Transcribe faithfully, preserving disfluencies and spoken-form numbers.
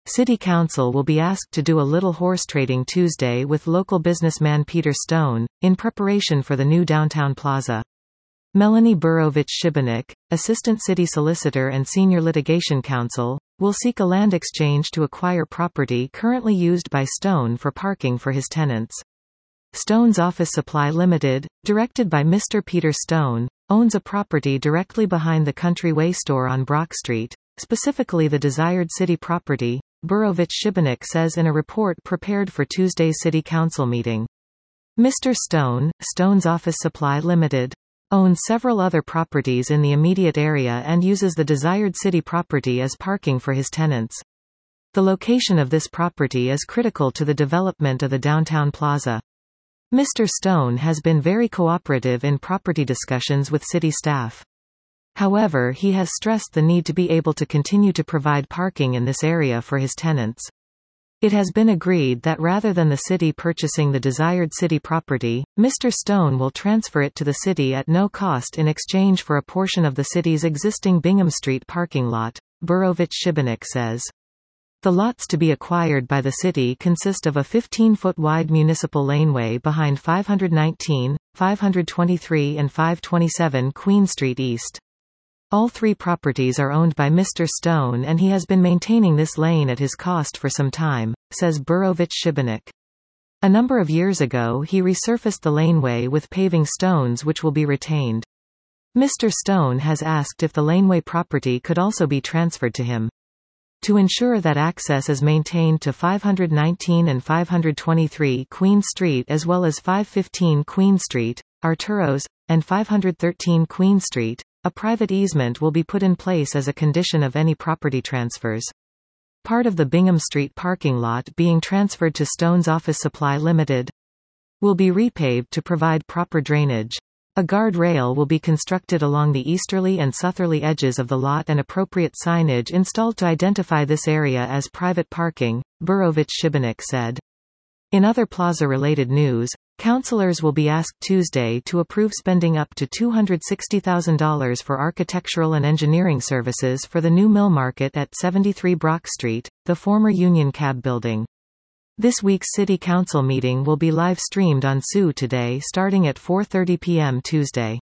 City Council will be asked to do a little horse trading Tuesday with local businessman Peter Stone, in preparation for the new downtown plaza. Melanie Burovich-Shibanik, Assistant City Solicitor and Senior Litigation Counsel, will seek a land exchange to acquire property currently used by Stone for parking for his tenants. Stone's Office Supply Limited, directed by Mister Peter Stone, owns a property directly behind the Country Way store on Brock Street, specifically the desired city property, Burovich-Shibanik says in a report prepared for Tuesday's City Council meeting. Mister Stone, Stone's Office Supply Limited, owns several other properties in the immediate area and uses the desired city property as parking for his tenants. The location of this property is critical to the development of the downtown plaza. Mister Stone has been very cooperative in property discussions with city staff. However, he has stressed the need to be able to continue to provide parking in this area for his tenants. It has been agreed that rather than the city purchasing the desired city property, Mister Stone will transfer it to the city at no cost in exchange for a portion of the city's existing Bingham Street parking lot, Burovich-Shibanik says. The lots to be acquired by the city consist of a fifteen-foot wide municipal laneway behind five nineteen, five twenty-three and five twenty-seven Queen Street East. All three properties are owned by Mister Stone and he has been maintaining this lane at his cost for some time, says Burovich-Shibanik. A number of years ago he resurfaced the laneway with paving stones which will be retained. Mister Stone has asked if the laneway property could also be transferred to him. To ensure that access is maintained to five nineteen and five twenty-three Queen Street as well as five fifteen Queen Street, Arturo's, and five thirteen Queen Street, a private easement will be put in place as a condition of any property transfers. Part of the Bingham Street parking lot being transferred to Stone's Office Supply Limited will be repaved to provide proper drainage. A guard rail will be constructed along the easterly and southerly edges of the lot and appropriate signage installed to identify this area as private parking, Burovich-Shibanik said. In other plaza-related news, councillors will be asked Tuesday to approve spending up to two hundred sixty thousand dollars for architectural and engineering services for the new Mill Market at seventy-three Brock Street, the former Union Cab building. This week's City Council meeting will be live-streamed on S U today starting at four thirty p m Tuesday.